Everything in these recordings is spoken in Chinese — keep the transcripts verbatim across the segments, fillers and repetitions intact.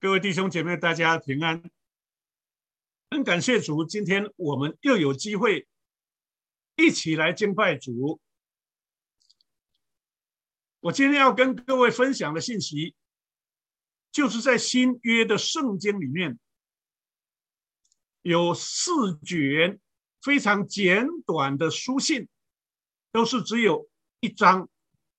各位弟兄姐妹，大家平安。很感谢主，今天我们又有机会一起来敬拜主。我今天要跟各位分享的信息，就是在新约的圣经里面，有四卷非常简短的书信，都是只有一章。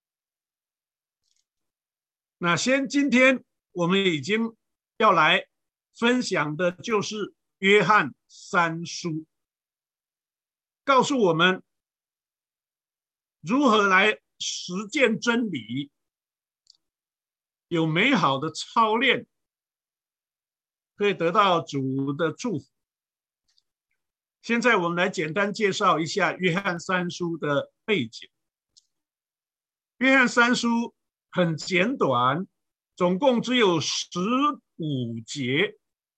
那先今天我们已经要来分享的就是约翰三书，告诉我们如何来实践真理，有美好的操练，可以得到主的祝福。现在我们来简单介绍一下约翰三书的背景。约翰三书很简短，总共只有十五节，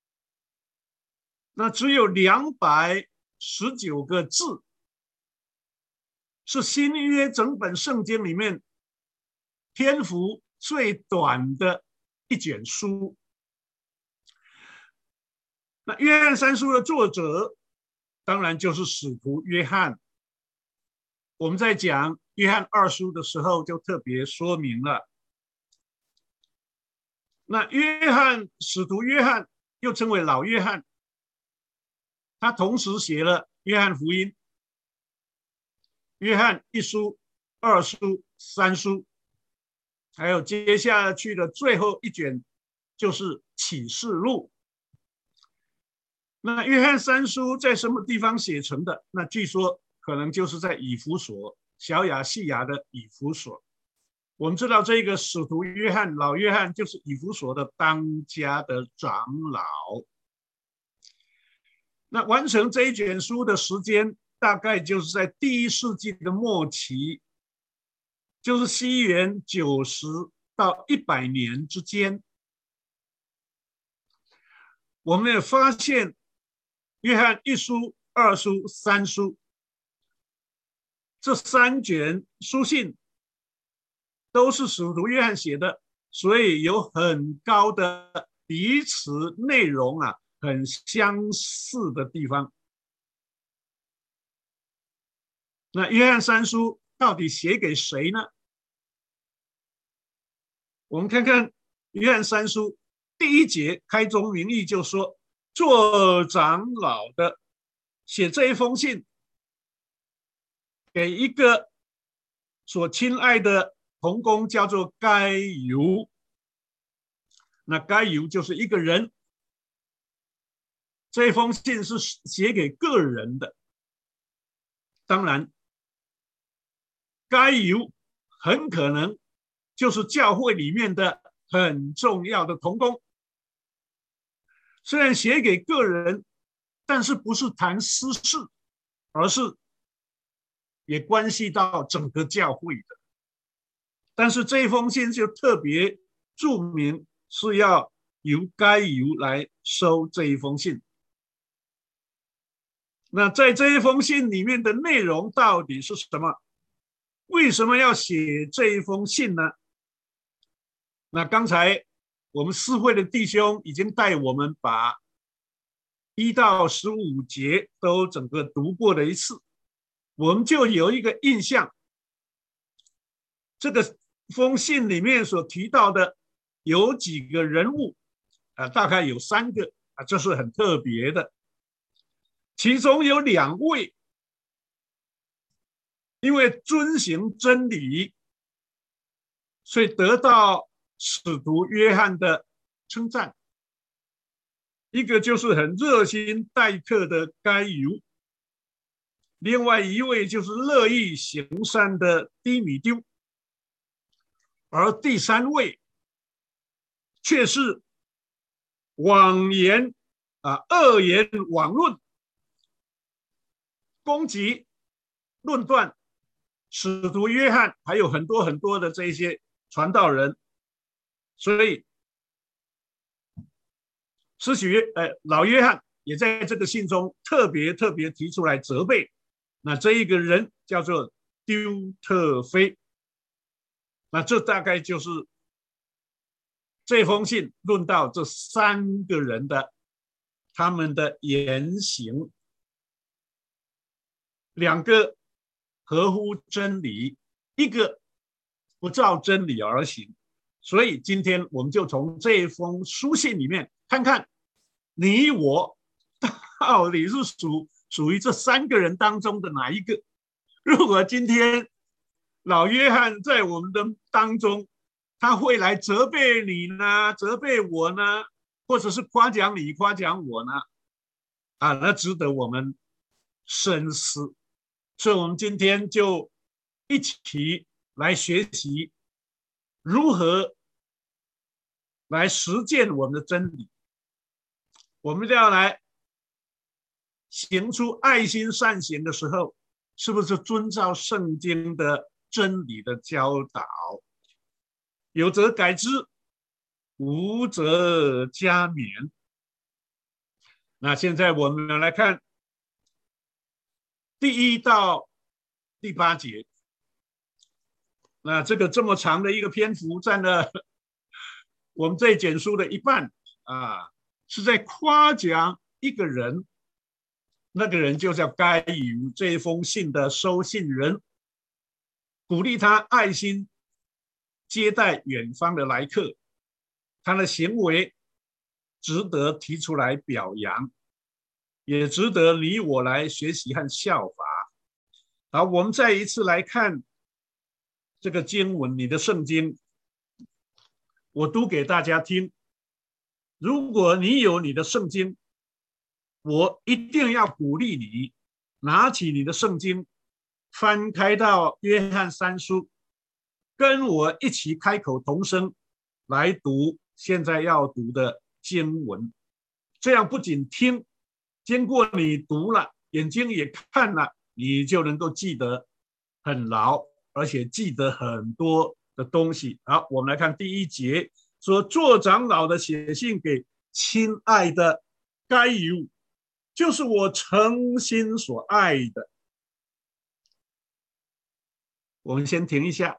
那只有两百十九个字，是新约整本圣经里面篇幅最短的一卷书。那约翰三书的作者当然就是使徒约翰。我们在讲约翰二书的时候就特别说明了。那约翰使徒约翰又称为老约翰，他同时写了约翰福音、约翰一书、二书、三书，还有接下去的最后一卷就是启示录。那约翰三书在什么地方写成的？那据说可能就是在以弗所，小亚细亚的以弗所。我们知道这个使徒约翰，老约翰就是以弗所的当家的长老。那完成这一卷书的时间大概就是在第一世纪的末期，就是西元九十到一百年之间。我们也发现约翰一书、二书、三书这三卷书信都是使徒约翰写的，所以有很高的彼此内容啊很相似的地方。那约翰三书到底写给谁呢？我们看看约翰三书第一节开宗明义就说，做长老的写这一封信给一个所亲爱的同工，叫做该犹。那该犹就是一个人，这封信是写给个人的。当然该犹很可能就是教会里面的很重要的同工，虽然写给个人，但是不是谈私事，而是也关系到整个教会的。但是这封信就特别注明是要由该犹来收这一封信。那在这一封信里面的内容到底是什么？为什么要写这一封信呢？那刚才我们四会的弟兄已经带我们把一到十五节都整个读过了一次，我们就有一个印象，这个封信里面所提到的有几个人物啊，大概有三个啊，这是很特别的。其中有两位因为遵行真理，所以得到使徒约翰的称赞。一个就是很热心待客的该犹，另外一位就是乐意行善的低米丢，而第三位却是妄言啊恶言妄论，攻击论断使徒约翰，还有很多很多的这些传道人。所以使徒约呃老约翰也在这个信中特别特别提出来责备。那这一个人叫做丢特非。那这大概就是这封信论到这三个人的他们的言行，两个合乎真理，一个不照真理而行。所以今天我们就从这封书信里面看看你我到底是属属于这三个人当中的哪一个。如果今天老约翰在我们的当中，他会来责备你呢，责备我呢，或者是夸奖你夸奖我呢，啊，那值得我们深思。所以我们今天就一起来学习如何来实践我们的真理。我们要来行出爱心善行的时候，是不是遵照圣经的真理的教导？有则改之，无则加勉。那现在我们来看第一到第八节。那这个这么长的一个篇幅，占了我们这一卷书的一半啊，是在夸奖一个人，那个人就叫该犹，这封信的收信人，鼓励他爱心接待远方的来客，他的行为值得提出来表扬，也值得你我来学习和效法。好，我们再一次来看这个经文，你的圣经，我读给大家听。如果你有你的圣经，我一定要鼓励你拿起你的圣经，翻开到约翰三书，跟我一起开口同声来读现在要读的经文。这样不仅听，经过你读了，眼睛也看了，你就能够记得很牢，而且记得很多的东西。好，我们来看第一节，说做长老的写信给亲爱的该犹，就是我诚心所爱的。我们先停一下，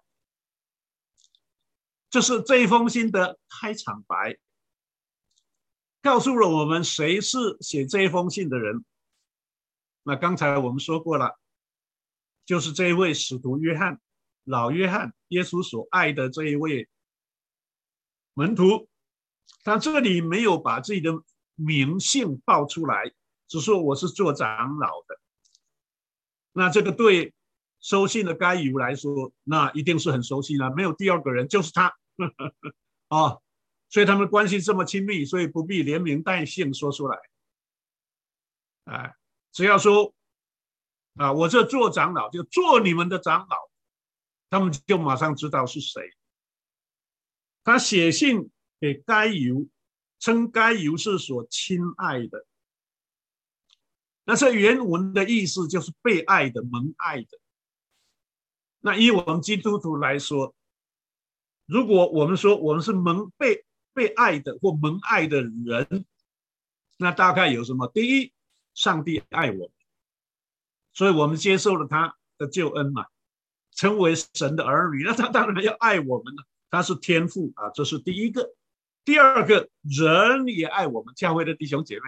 这是这一封信的开场白，告诉了我们谁是写这一封信的人。那刚才我们说过了，就是这一位使徒约翰，老约翰，耶稣所爱的这一位门徒。他这里没有把自己的名姓报出来，只说我是做长老的。那这个对收信的该犹来说，那一定是很熟悉了，没有第二个人，就是他哦，所以他们关系这么亲密，所以不必连名带姓说出来。哎，只要说啊，我这做长老，就做你们的长老，他们就马上知道是谁。他写信给该犹，称该犹是所亲爱的。那这原文的意思就是被爱的、蒙爱的。那以我们基督徒来说，如果我们说我们是蒙被被爱的或蒙爱的人，那大概有什么？第一，上帝爱我们，所以我们接受了他的救恩嘛，成为神的儿女，那他当然要爱我们了，他是天父啊，这是第一个。第二个，人也爱我们，教会的弟兄姐妹。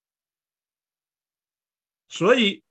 所以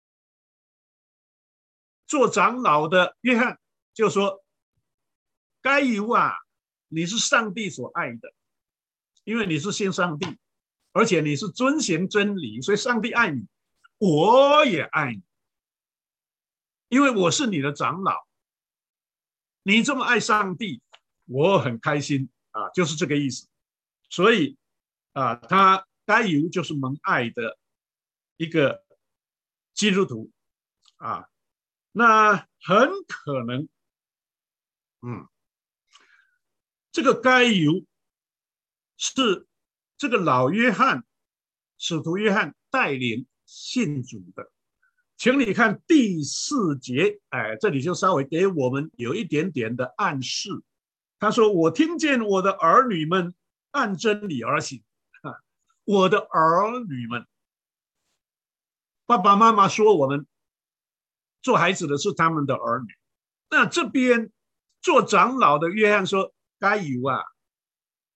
做长老的约翰就说，该犹啊，你是上帝所爱的，因为你是信上帝，而且你是遵行真理，所以上帝爱你，我也爱你，因为我是你的长老，你这么爱上帝，我很开心啊，就是这个意思。所以啊，他该犹就是蒙爱的一个基督徒啊，那很可能，嗯，这个该犹是这个老约翰，使徒约翰带领信主的。请你看第四节，哎，这里就稍微给我们有一点点的暗示。他说：“我听见我的儿女们按真理而行。”我的儿女们，爸爸妈妈说我们做孩子的是他们的儿女。那这边做长老的约翰说：“该犹啊，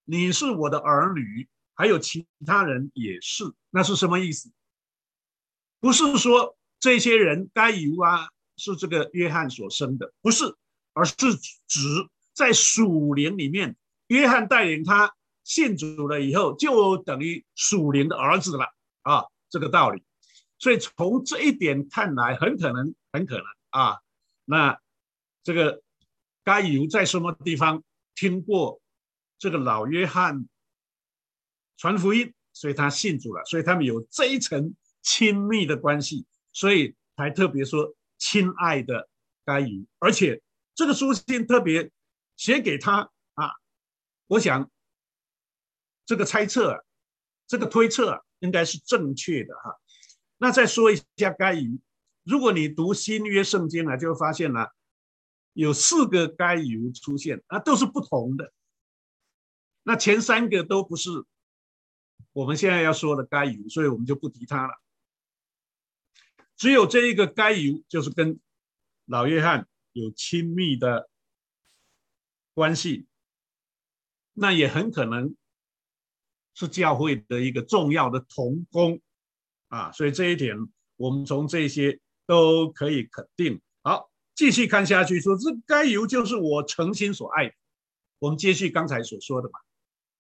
你是我的儿女，还有其他人也是。那是什么意思？不是说这些人该犹啊是这个约翰所生的，不是，而是指在属灵里面，约翰带领他信主了以后，就等于属灵的儿子了啊，这个道理。所以从这一点看来，很可能，很可能啊，那这个该犹在什么地方听过这个老约翰传福音，所以他信主了，所以他们有这一层亲密的关系，所以才特别说亲爱的该犹，而且这个书信特别写给他啊，我想这个猜测、啊、这个推测、啊、应该是正确的哈、啊。那再说一下该犹，如果你读新约圣经啊，就会发现呢、啊，有四个该犹出现啊，都是不同的。那前三个都不是我们现在要说的该犹，所以我们就不提它了。只有这一个该犹，就是跟老约翰有亲密的关系，那也很可能是教会的一个重要的同工啊，所以这一点我们从这些都可以肯定。好，继续看下去，说这该犹就是我诚心所爱的。我们接续刚才所说的嘛，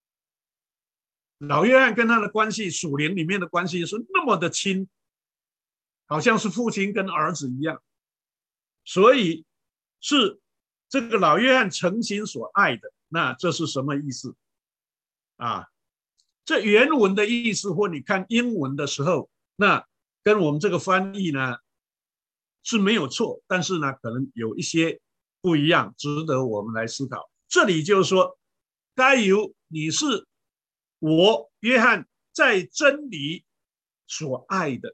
老约翰跟他的关系，属灵里面的关系是那么的亲，好像是父亲跟儿子一样，所以是这个老约翰诚心所爱的。那这是什么意思啊？这原文的意思，或你看英文的时候，那跟我们这个翻译呢是没有错，但是呢可能有一些不一样，值得我们来思考。这里就是说，该犹你是我约翰在真理所爱的，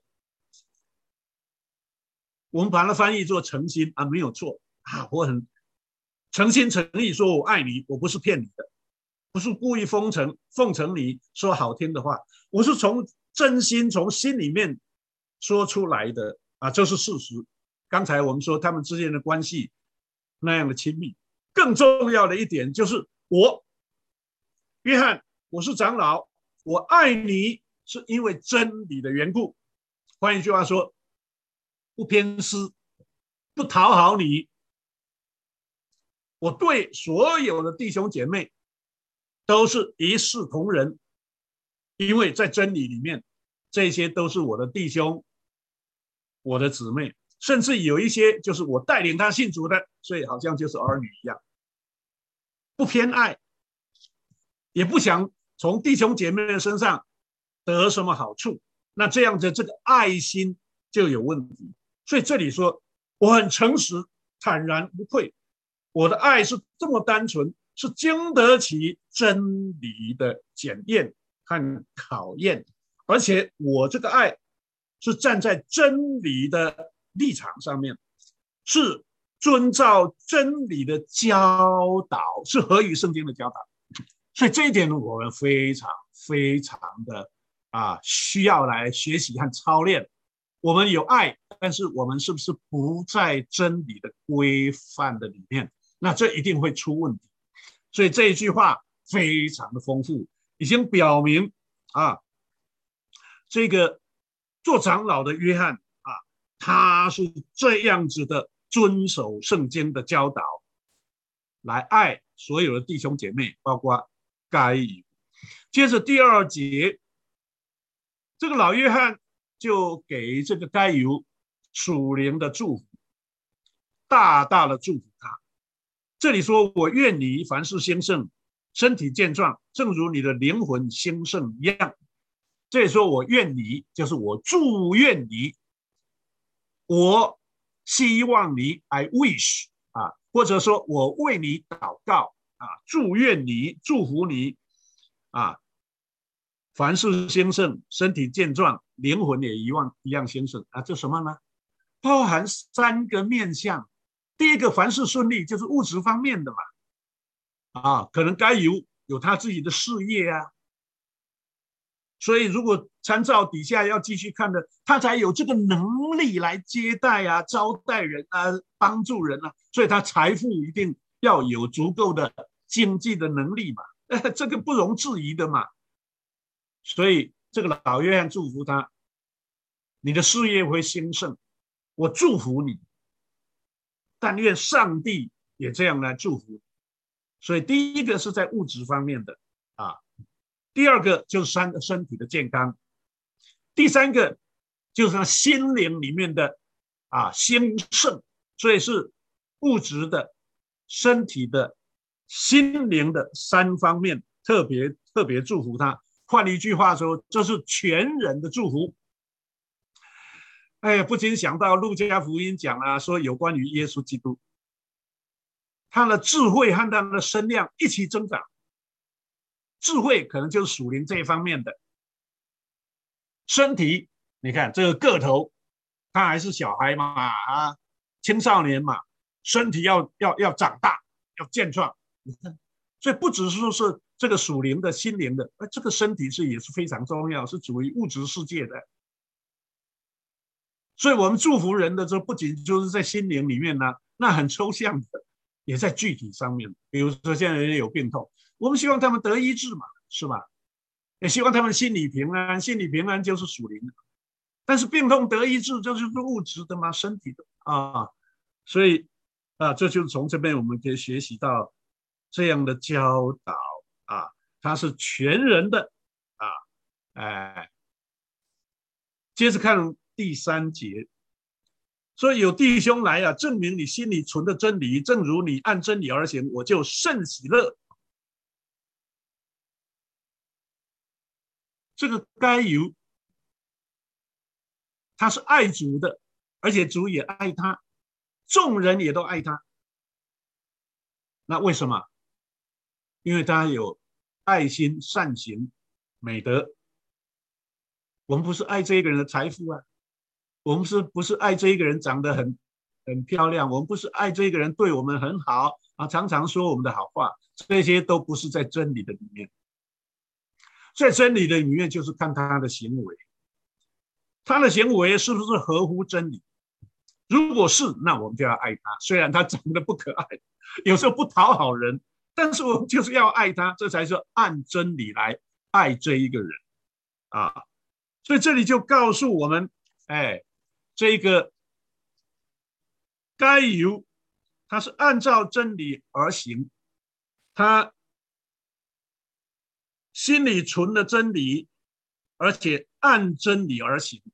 我们把它翻译作诚心啊，没有错啊，我很诚心诚意说我爱你，我不是骗你的，不是故意奉承奉承你说好听的话，我是从真心从心里面说出来的啊，这是事实。刚才我们说他们之间的关系那样的亲密，更重要的一点就是我约翰，我是长老，我爱你是因为真理的缘故。换一句话说，不偏私，不讨好你。我对所有的弟兄姐妹都是一视同仁，因为在真理里面，这些都是我的弟兄，我的姊妹，甚至有一些就是我带领他信主的，所以好像就是儿女一样，不偏爱，也不想从弟兄姐妹的身上得什么好处，那这样的这个爱心就有问题。所以这里说我很诚实，坦然无愧，我的爱是这么单纯，是经得起真理的检验和考验，而且我这个爱是站在真理的立场上面，是遵照真理的教导，是合于圣经的教导。所以这一点我们非常非常的啊需要来学习和操练。我们有爱，但是我们是不是不在真理的规范的里面？那这一定会出问题。所以这一句话非常的丰富，已经表明啊，这个做长老的约翰啊，他是这样子的遵守圣经的教导，来爱所有的弟兄姐妹，包括该犹。接着第二节，这个老约翰就给这个该犹属灵的祝福，大大的祝福他。这里说，我愿你凡事兴盛，身体健壮，正如你的灵魂兴盛一样。这里说我愿你，就是我祝愿你，我希望你 I wish 啊，或者说我为你祷告啊，祝愿你，祝福你啊，凡事兴盛，身体健壮，灵魂也一样一样兴盛啊，这什么呢？包含三个面向。第一个，凡事顺利，就是物质方面的嘛，啊，可能该有有他自己的事业啊，所以如果参照底下要继续看的，他才有这个能力来接待啊、招待人啊、帮助人啊，所以他财富一定要有足够的经济的能力嘛。 呃，这个不容置疑的嘛。所以这个老约翰祝福他，你的事业会兴盛，我祝福你，但愿上帝也这样来祝福你。所以第一个是在物质方面的啊，第二个就是身身体的健康，第三个就是他心灵里面的啊兴盛，所以是物质的、身体的、心灵的三方面特别特别祝福他。换一句话说，这是全人的祝福。哎呀，不禁想到路加福音讲啊，说有关于耶稣基督，他的智慧和他的身量一起增长。智慧可能就是属灵这一方面的，身体你看这个个头，他还是小孩嘛啊，青少年嘛，身体要要要长大，要健壮。所以不只是说是这个属灵的、心灵的，这个身体是也是非常重要，是属于物质世界的。所以我们祝福人的时候，不仅就是在心灵里面呢，那很抽象的，也在具体上面。比如说现在人有病痛，我们希望他们得医治嘛，是吧？也希望他们心理平安，心理平安就是属灵的。但是病痛得医治，这就是物质的嘛，身体的啊。所以啊，这就是从这边我们可以学习到这样的教导啊，它是全人的啊，哎。接着看第三节，所以有弟兄来啊，证明你心里存的真理，正如你按真理而行，我就甚喜乐。这个该由他是爱主的，而且主也爱他，众人也都爱他。那为什么？因为他有爱心、善行、美德。我们不是爱这一个人的财富啊，我们是不是爱这一个人长得很很漂亮？我们不是爱这一个人对我们很好啊，常常说我们的好话，这些都不是在真理的里面。在真理的里面，就是看他的行为，他的行为是不是合乎真理？如果是，那我们就要爱他。虽然他长得不可爱，有时候不讨好人，但是我们就是要爱他，这才是按真理来爱这一个人啊。所以这里就告诉我们，哎，这个该由他是按照真理而行，他心里存了真理，而且按真理而行。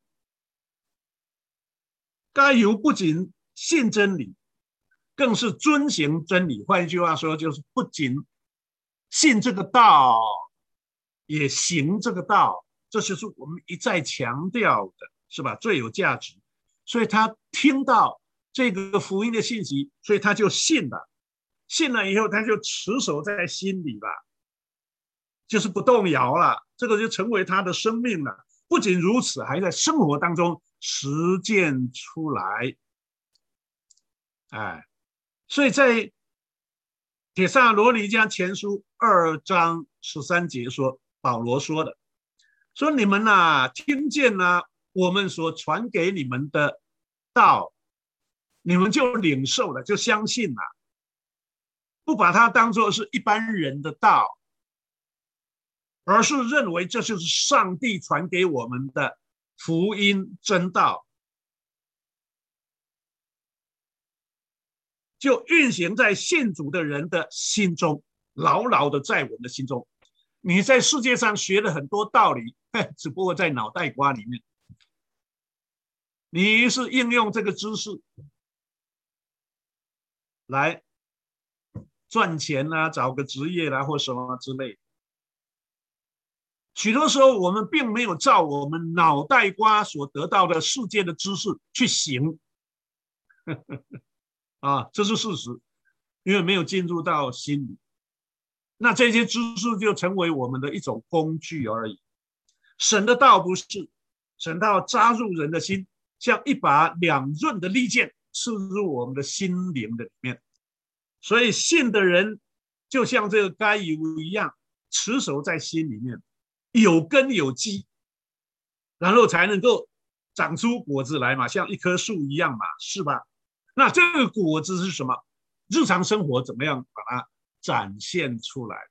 该由不仅信真理，更是遵行真理。换一句话说，就是不仅信这个道，也行这个道。这就是我们一再强调的，是吧？最有价值。所以他听到这个福音的信息，所以他就信了。信了以后，他就持守在心里了，就是不动摇了。这个就成为他的生命了。不仅如此，还在生活当中实践出来。哎，所以在帖撒罗尼迦前书二章十三节说，保罗说的。说你们啊，听见啊，我们所传给你们的道，你们就领受了，就相信了，不把它当作是一般人的道，而是认为这就是上帝传给我们的福音真道，就运行在信主的人的心中，牢牢的在我们的心中。你在世界上学了很多道理，只不过在脑袋瓜里面，你是应用这个知识来赚钱啊，找个职业啦、啊、或什么之类的。许多时候我们并没有照我们脑袋瓜所得到的世界的知识去行啊，这是事实，因为没有进入到心里。那这些知识就成为我们的一种工具而已。神的道不是，神道扎入人的心，像一把两刃的利剑刺入我们的心灵的里面。所以信的人就像这个该由一样，持守在心里面，有根有基，然后才能够长出果子来嘛，像一棵树一样嘛，是吧？那这个果子是什么？日常生活怎么样把它展现出来？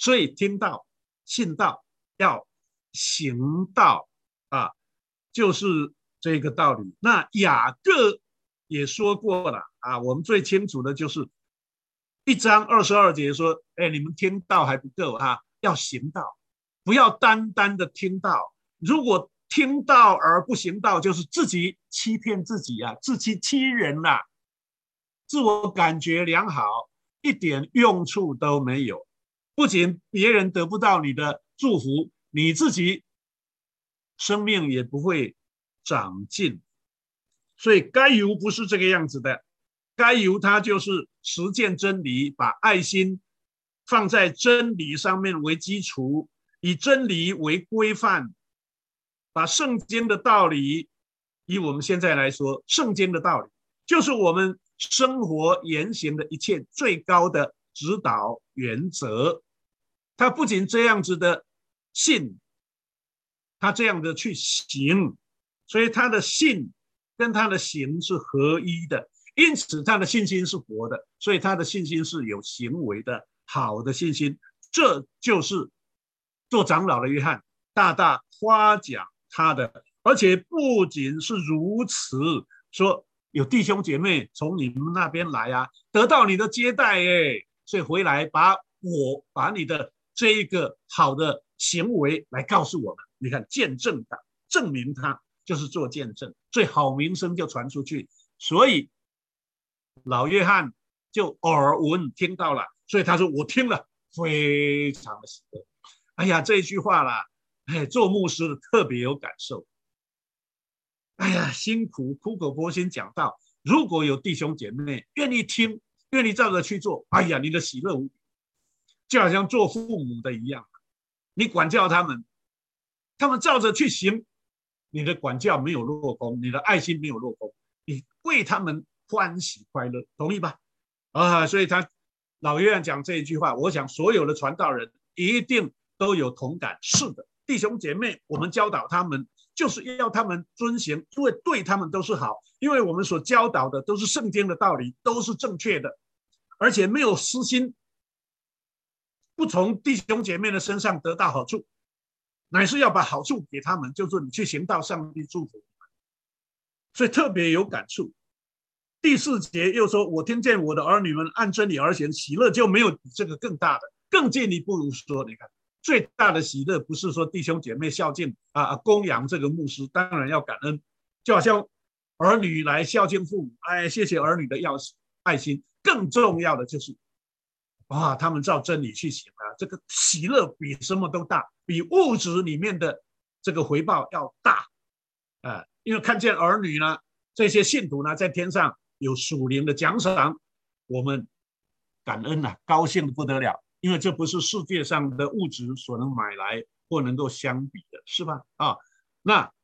所以听道、信道要行道啊，就是这个道理。那雅各也说过了啊，我们最清楚的就是一章二十二节说，哎，你们听道还不够啊，要行道，不要单单的听道。如果听道而不行道，就是自己欺骗自己啊，自欺欺人啦、啊，自我感觉良好，一点用处都没有。不仅别人得不到你的祝福，你自己生命也不会长进。所以该由不是这个样子的，该由它就是实践真理，把爱心放在真理上面为基础，以真理为规范，把圣经的道理，以我们现在来说，圣经的道理就是我们生活言行的一切最高的指导原则。他不仅这样子的信，他这样的去行，所以他的信跟他的行是合一的，因此他的信心是活的，所以他的信心是有行为的，好的信心。这就是做长老的约翰大大夸奖他的。而且不仅是如此，说有弟兄姐妹从你们那边来啊，得到你的接待哎，所以回来把我把你的这一个好的行为来告诉我们，你看见证他，证明他，就是做见证，所以好名声就传出去。所以老约翰就耳闻听到了，所以他说我听了非常的喜乐。哎呀，这一句话啦，哎，做牧师的特别有感受。哎呀，辛苦苦口婆心讲到，如果有弟兄姐妹愿意听，愿意照着去做，哎呀，你的喜乐无比，就好像做父母的一样，你管教他们，他们照着去行，你的管教没有落空，你的爱心没有落空，你为他们欢喜快乐，同意吧？啊，所以他老约翰讲这一句话，我想所有的传道人一定都有同感。是的，弟兄姐妹，我们教导他们，就是要他们遵行，因为对他们都是好，因为我们所教导的都是圣经的道理，都是正确的，而且没有私心，不从弟兄姐妹的身上得到好处，乃是要把好处给他们，就是你去行道，上帝祝福。所以特别有感触。第四节又说，我听见我的儿女们按真理而行，喜乐就没有比这个更大的。更进一步说，你看最大的喜乐不是说弟兄姐妹孝敬啊，供养这个牧师，当然要感恩，就好像儿女来孝敬父母，哎，谢谢儿女的要爱心。更重要的就是哇，他们照真理去行啊，这个喜乐比什么都大，比物质里面的这个回报要大啊！因为看见儿女呢，这些信徒呢，在天上有属灵的奖赏，我们感恩啊，高兴的不得了，因为这不是世界上的物质所能买来或能够相比的，是吧？啊，那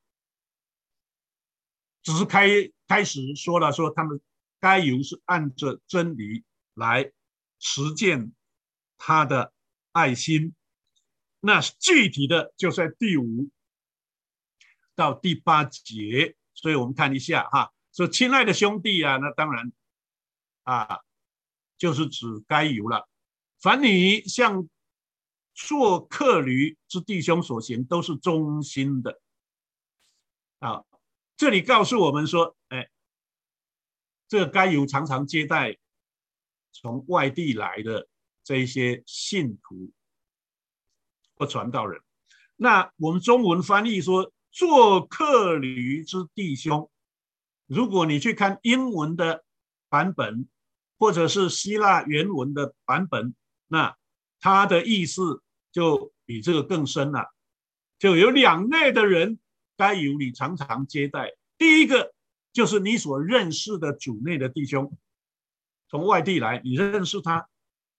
只是开开始说了，说他们该由是按着真理来实践他的爱心。那具体的就在第五到第八节，所以我们看一下哈，说亲爱的兄弟啊，那当然啊，就是指该由了。凡你向做客旅之弟兄所行，都是忠心的啊。这里告诉我们说，哎，这个该由常常接待从外地来的这一些信徒或传道人。那我们中文翻译说做客旅之弟兄，如果你去看英文的版本或者是希腊原文的版本，那它的意思就比这个更深了。就有两类的人该由你常常接待。第一个就是你所认识的主内的弟兄，从外地来，你认识他，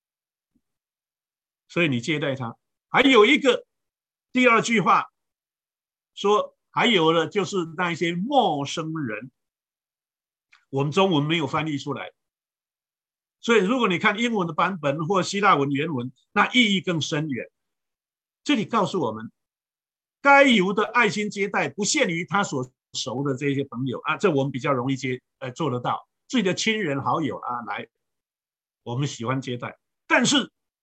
所以你接待他。还有一个第二句话说，还有的就是那些陌生人，我们中文没有翻译出来，所以如果你看英文的版本或希腊文原文，那意义更深远。这里告诉我们，该由的爱心接待不限于他所熟的这些朋友啊，这我们比较容易接呃做得到，自己的亲人好友啊来，我们喜欢接待。但是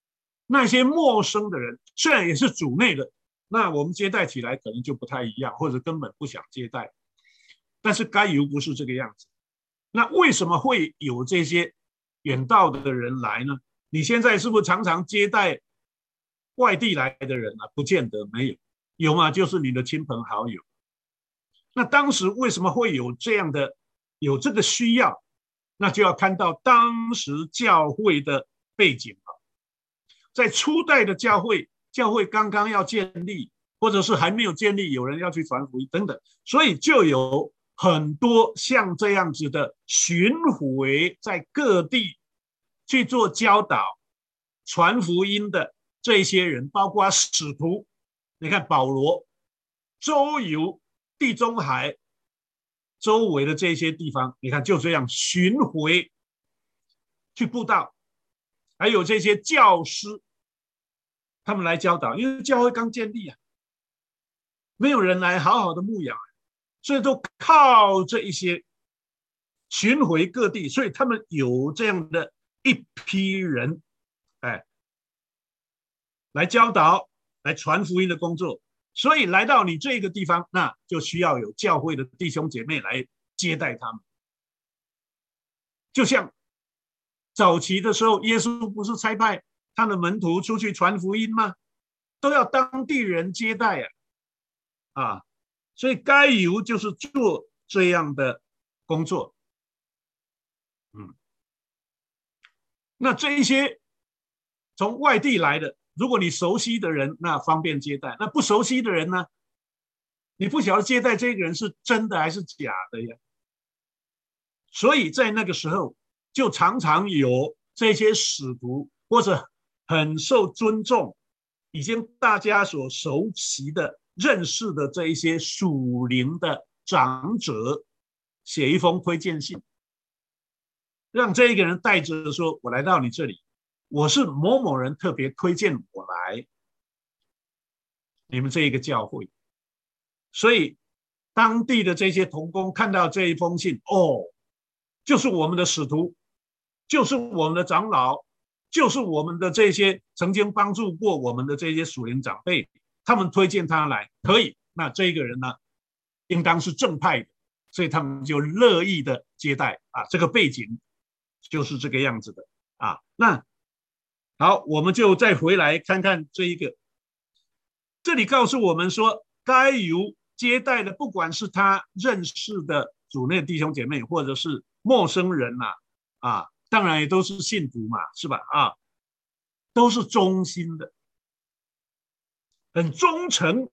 那些陌生的人虽然也是主内的，那我们接待起来可能就不太一样，或者根本不想接待。但是该犹不是这个样子。那为什么会有这些远道的人来呢？你现在是不是常常接待外地来的人啊？不见得，没有，有嘛？就是你的亲朋好友。那当时为什么会有这样的有这个需要？那就要看到当时教会的背景了。在初代的教会，教会刚刚要建立，或者是还没有建立，有人要去传福音等等，所以就有很多像这样子的巡回在各地去做教导、传福音的这些人，包括使徒。你看保罗周游地中海周围的这些地方，你看就这样巡回去布道，还有这些教师，他们来教导，因为教会刚建立啊，没有人来好好的牧养，所以都靠这一些巡回各地，所以他们有这样的一批人，哎，来教导、来传福音的工作。所以来到你这个地方，那就需要有教会的弟兄姐妹来接待他们。就像早期的时候，耶稣不是差派他的门徒出去传福音吗？都要当地人接待啊，啊，所以该犹就是做这样的工作。嗯，那这一些从外地来的，如果你熟悉的人，那方便接待；那不熟悉的人呢，你不晓得接待这个人是真的还是假的呀。所以在那个时候，就常常有这些使徒或者很受尊重、已经大家所熟悉的、认识的这一些属灵的长者，写一封推荐信，让这一个人带着说：“我来到你这里，我是某某人特别推荐我来你们这一个教会。”所以当地的这些同工看到这一封信，哦，就是我们的使徒，就是我们的长老，就是我们的这些曾经帮助过我们的这些属灵长辈，他们推荐他来，可以，那这个人呢，应当是正派的，所以他们就乐意的接待啊。这个背景就是这个样子的啊。那好，我们就再回来看看这一个，这里告诉我们说，该由接待的，不管是他认识的主内弟兄姐妹，或者是陌生人呐、啊，啊，当然也都是信徒嘛，是吧？啊，都是忠心的，很忠诚，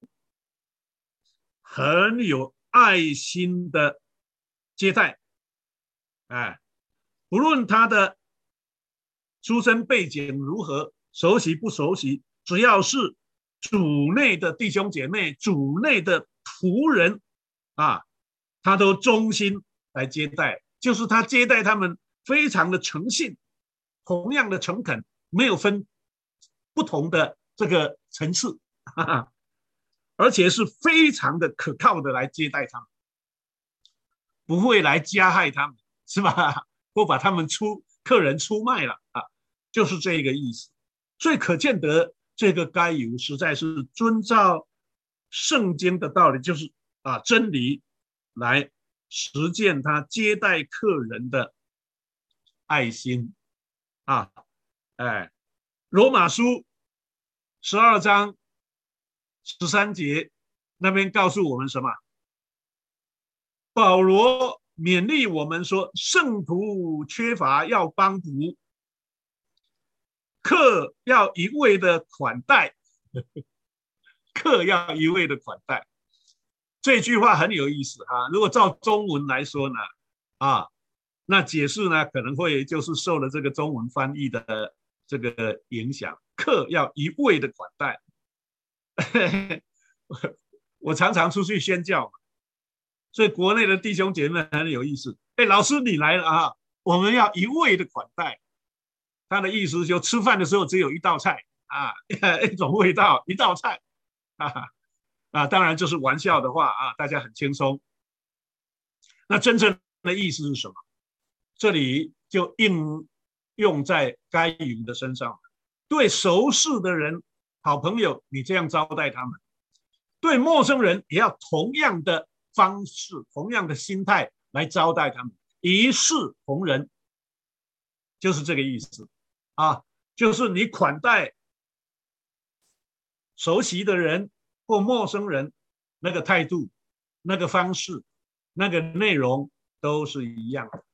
很有爱心的接待，哎，不论他的出身背景如何，熟悉不熟悉，只要是主内的弟兄姐妹、主内的仆人啊，他都忠心来接待，就是他接待他们非常的诚信，同样的诚恳，没有分不同的这个层次，哈哈，而且是非常的可靠的来接待他们，不会来加害他们，是吧？或把他们出客人出卖了啊，就是这个意思。所以可见得这个该犹实在是遵照圣经的道理，就是啊真理来实践他接待客人的爱心啊。哎，罗马书十二章十三节那边告诉我们什么？保罗勉励我们说，圣徒缺乏要帮补，客要一味的款待，客要一味的款待。这句话很有意思啊！如果照中文来说呢，啊，那解释呢可能会就是受了这个中文翻译的这个影响，客要一味的款待。我常常出去宣教嘛，所以国内的弟兄姐妹很有意思。哎，老师你来了啊，我们要一味的款待。他的意思就吃饭的时候只有一道菜啊，一种味道，一道菜啊啊，当然这是玩笑的话啊，大家很轻松。那真正的意思是什么？这里就应用在该犹的身上。 对熟识的人、好朋友，你这样招待他们；对陌生人也要同样的方式、同样的心态来招待他们，一视同仁，就是这个意思啊。就是你款待熟悉的人或陌生人，那个态度、那个方式、那个内容都是一样的。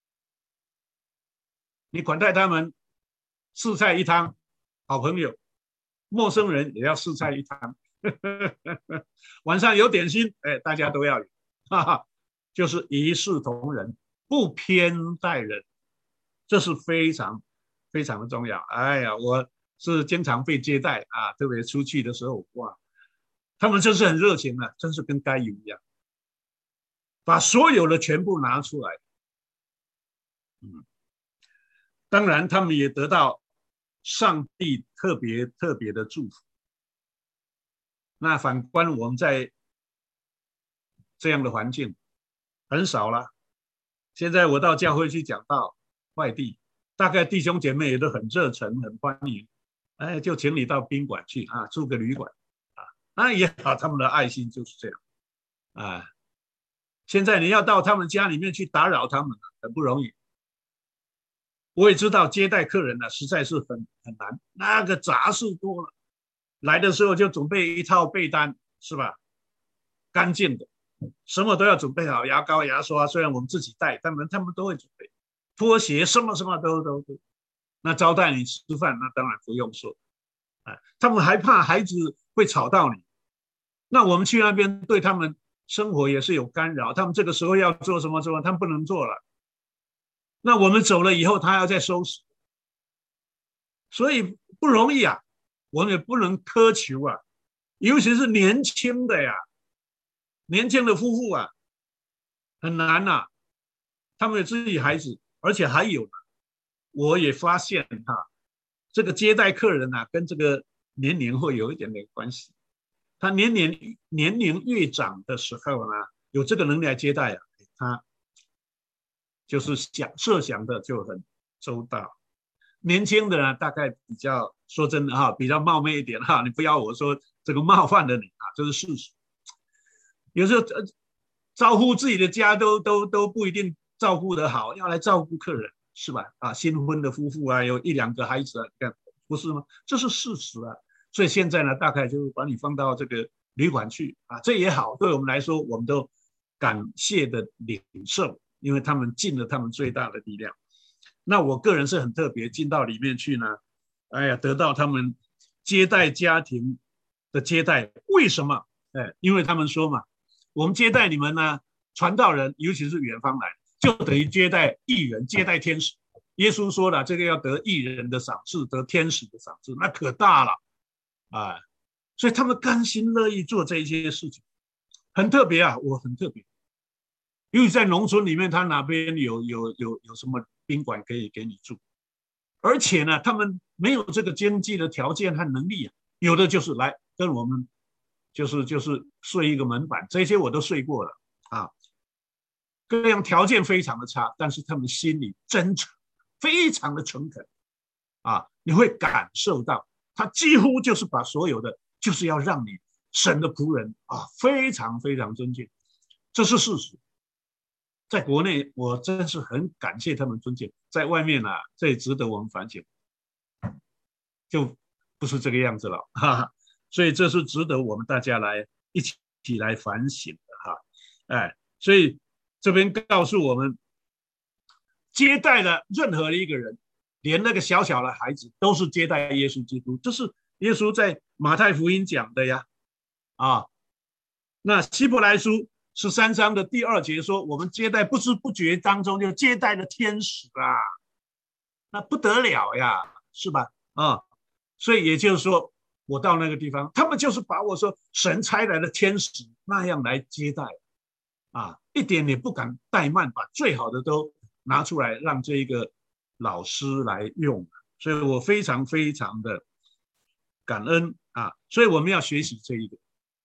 你款待他们四菜一汤，好朋友，陌生人也要四菜一汤。晚上有点心，哎，大家都要有，哈哈，就是一视同仁，不偏待人，这是非常非常的重要。哎呀，我是经常被接待啊，特别出去的时候，哇，他们真是很热情啊，真是跟该有一样，把所有的全部拿出来。嗯，当然，他们也得到上帝特别特别的祝福。那反观我们在这样的环境很少了。现在我到教会去讲道，外地大概弟兄姐妹也都很热忱，很欢迎，哎，就请你到宾馆去啊，住个旅馆啊，那也好，他们的爱心就是这样啊。现在你要到他们家里面去打扰他们，很不容易。我也知道接待客人呢，实在是很很难，那个杂事多了。来的时候就准备一套被单，是吧？干净的，什么都要准备好，牙膏、牙刷，虽然我们自己带，但们他们都会准备。拖鞋什么什么都都都。那招待你吃饭，那当然不用说。哎，他们还怕孩子会吵到你。那我们去那边对他们生活也是有干扰，他们这个时候要做什么什么，他们不能做了。那我们走了以后，他要再收拾，所以不容易啊。我们也不能苛求啊，尤其是年轻的呀，年轻的夫妇啊，很难呐、啊。他们有自己孩子，而且还有，我也发现哈、啊，这个接待客人啊，跟这个年龄会有一点点关系。他年龄年龄越长的时候呢，有这个能力来接待啊，他就是想设想的就很周到。年轻的呢，大概比较说真的哈，比较冒昧一点哈，你不要我说这个冒犯了你啊，这是事实。有时候、呃、招呼自己的家都都都不一定照顾得好，要来照顾客人是吧？啊，新婚的夫妇啊，有一两个孩子啊，不是吗？这是事实啊。所以现在呢，大概就把你放到这个旅馆去啊，这也好，对我们来说，我们都感谢的领受，因为他们尽了他们最大的力量。那我个人是很特别，进到里面去呢，哎呀，得到他们接待家庭的接待。为什么？哎，因为他们说嘛，我们接待你们呢，传道人，尤其是远方来，就等于接待义人，接待天使。耶稣说了，这个要得义人的赏赐，得天使的赏赐，那可大了啊！所以他们甘心乐意做这些事情，很特别啊，我很特别。因为在农村里面，他哪边有有有有什么宾馆可以给你住？而且呢，他们没有这个经济的条件和能力啊，有的就是来跟我们，就是就是睡一个门板，这些我都睡过了啊。各样条件非常的差，但是他们心里真诚，非常的诚恳啊，你会感受到他几乎就是把所有的，就是要让你神的仆人啊，非常非常尊敬，这是事实。在国内，我真是很感谢他们尊敬，在外面啊，这也值得我们反省，就不是这个样子了，哈哈。所以这是值得我们大家来一起来反省的哈，哎，所以这边告诉我们，接待了任何一个人，连那个小小的孩子，都是接待耶稣基督，这是耶稣在马太福音讲的呀，啊，那希伯来书十三章的第二节说，我们接待不知不觉当中就接待了天使啊，那不得了呀，是吧？啊，所以也就是说，我到那个地方，他们就是把我说神差来的天使那样来接待啊，一点也不敢怠慢，把最好的都拿出来让这一个老师来用，所以我非常非常的感恩啊，所以我们要学习这一个。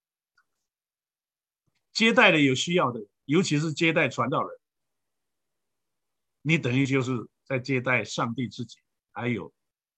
接待了有需要的，尤其是接待传道人，你等于就是在接待上帝自己，还有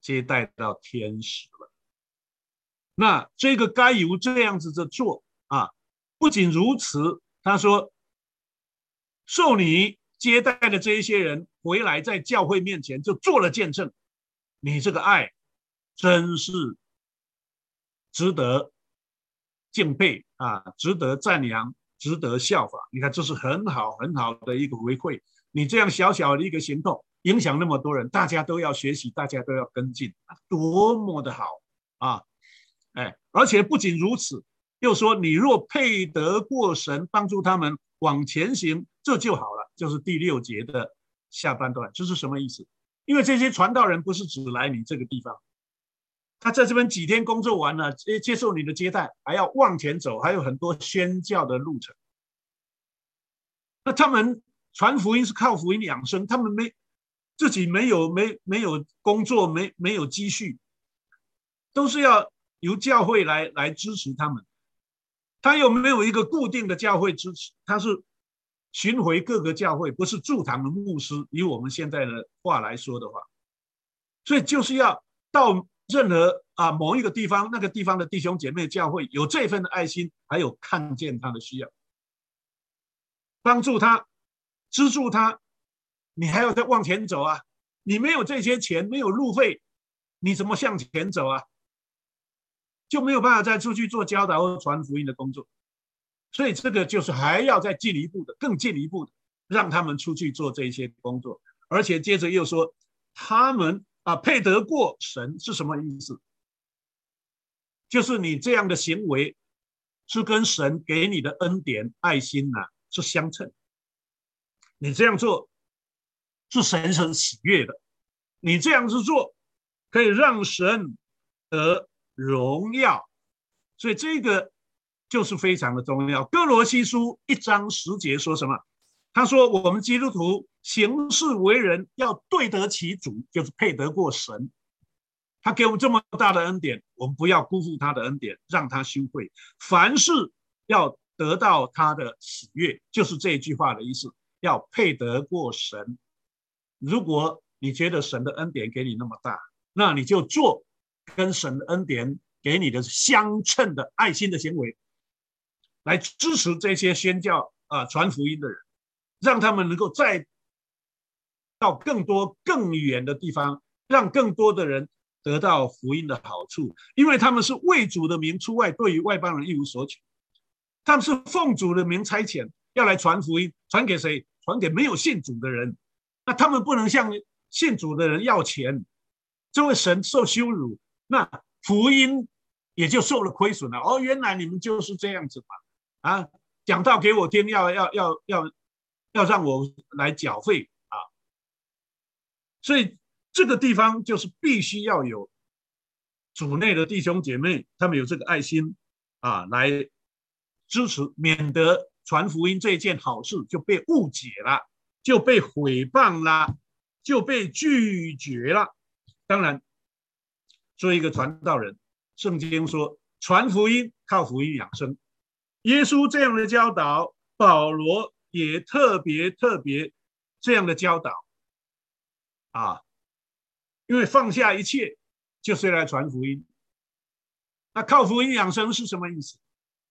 接待到天使了。那这个该由这样子的做啊，不仅如此，他说，受你接待的这一些人回来，在教会面前就做了见证，你这个爱真是值得敬佩啊，值得赞扬，值得效法。你看，这是很好很好的一个回馈。你这样小小的一个行动，影响那么多人，大家都要学习，大家都要跟进，多么的好啊！哎，而且不仅如此，又说你若配得过神帮助他们往前行，这就好了。就是第六节的下半段，这是什么意思？因为这些传道人不是只来你这个地方，他在这边几天工作完了，接接受你的接待，还要往前走，还有很多宣教的路程。那他们传福音是靠福音养生，他们没自己没有没没有工作，没没有积蓄，都是要由教会来来支持他们。他有没有一个固定的教会支持？他是巡回各个教会，不是驻堂的牧师。以我们现在的话来说的话，所以就是要到任何啊某一个地方，那个地方的弟兄姐妹教会有这份的爱心，还有看见他的需要，帮助他，资助他。你还要再往前走啊！你没有这些钱，没有路费，你怎么向前走啊？就没有办法再出去做教导或传福音的工作。所以这个就是还要再进一步的，更进一步的，让他们出去做这些工作。而且接着又说，他们啊配得过神是什么意思？就是你这样的行为是跟神给你的恩典、爱心呐、啊、是相称。你这样做是神神喜悦的，你这样子做可以让神得荣耀，所以这个就是非常的重要。哥罗西书一章十节说什么？他说我们基督徒行事为人要对得起主，就是配得过神。他给我们这么大的恩典，我们不要辜负他的恩典，让他羞愧。凡事要得到他的喜悦，就是这句话的意思，要配得过神。如果你觉得神的恩典给你那么大，那你就做跟神的恩典给你的相称的爱心的行为，来支持这些宣教啊、传福音的人，让他们能够再到更多更远的地方，让更多的人得到福音的好处。因为他们是为主的名出外，对于外邦人一无所取。他们是奉主的名差遣，要来传福音，传给谁？传给没有信主的人。那他们不能向信主的人要钱，这位神受羞辱，那福音也就受了亏损了。哦，原来你们就是这样子嘛！啊，讲道给我听，要要要要要让我来缴费啊！所以这个地方就是必须要有主内的弟兄姐妹，他们有这个爱心啊，来支持，免得传福音这件好事就被误解了，就被毁谤了，就被拒绝了。当然，作为一个传道人，圣经说传福音靠福音养生。耶稣这样的教导，保罗也特别特别这样的教导啊，因为放下一切就是来传福音。那靠福音养生是什么意思？